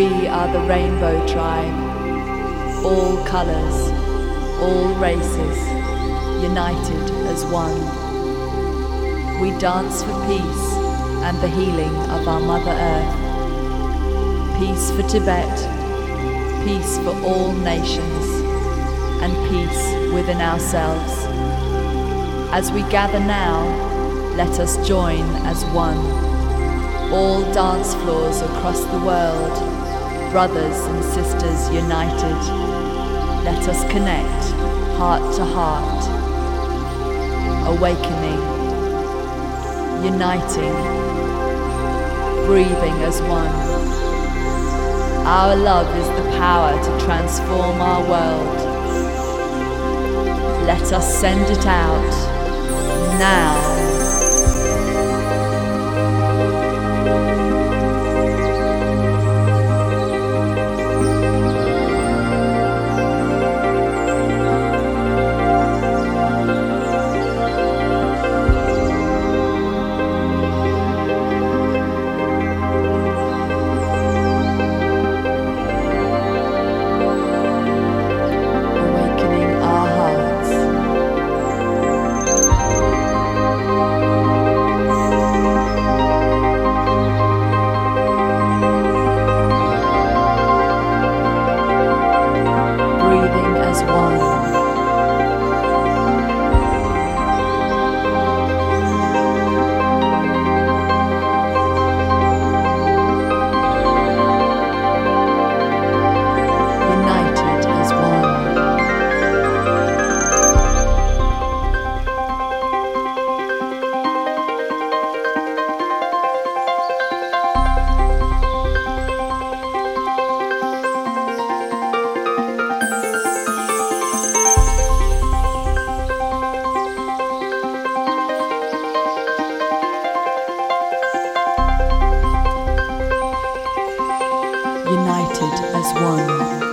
We are the Rainbow Tribe, all colors, all races, united as one. We dance for peace and the healing of our Mother Earth. Peace for Tibet, peace for all nations, and peace within ourselves. As we gather now, let us join as one. All dance floors across the world, brothers and sisters united. Let us connect, heart to heart, awakening, uniting, breathing as one. Our love is the power to transform our world. Let us send it out now. United as one.